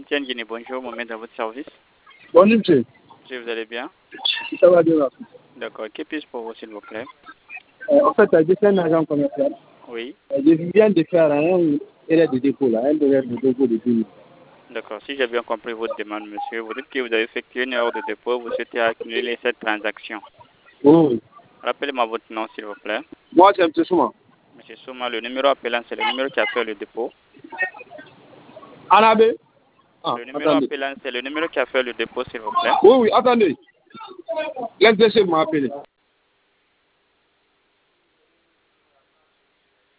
MTN Guinée, bonjour, Mohamed dans votre service. Bonjour, monsieur. Monsieur, vous allez bien? Ça va bien, merci. D'accord, que puis-je pour vous, s'il vous plaît? En fait, je suis un agent commercial. Oui. Je viens de faire un erreur de dépôt, là, un erreur de dépôt de 10 000. D'accord, si j'ai bien compris votre demande, monsieur, vous dites que vous avez effectué une erreur de dépôt, vous souhaitez accumuler cette transaction. Oui. Rappelez-moi votre nom, s'il vous plaît. Moi, c'est M. Souma. Monsieur Souma, le numéro appelant, c'est le numéro qui a fait le dépôt. Anabé. Le numéro appelant, c'est le numéro qui a fait le dépôt, s'il vous plaît. Oui, attendez. L'ex-chef m'a appelé.